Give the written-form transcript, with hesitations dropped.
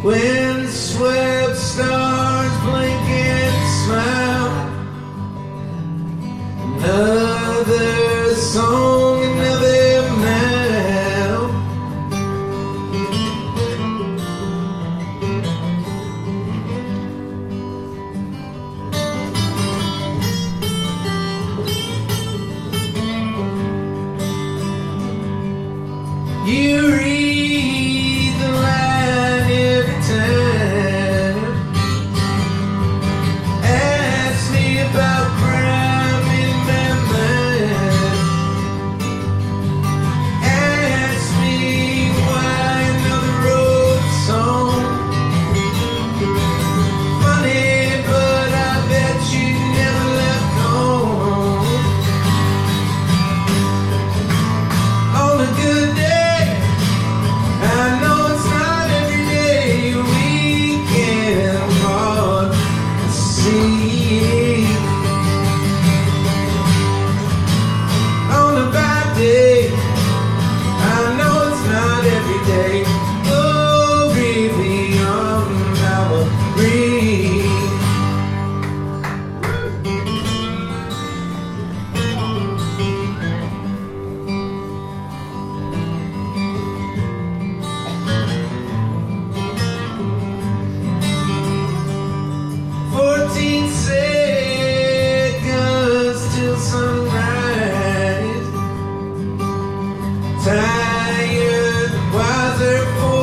Wind swept stars blink and smile. Another song, another now. You read the line every time. Ask me about crime in my mind. Ask me why another road song. Funny, but I bet you never left home. On a good day, I know it's not every day we can hard to see. On a bad day, I know it's not every day. Glory beyond our reach. Fourteen seconds till sunrise. Tired, wiser for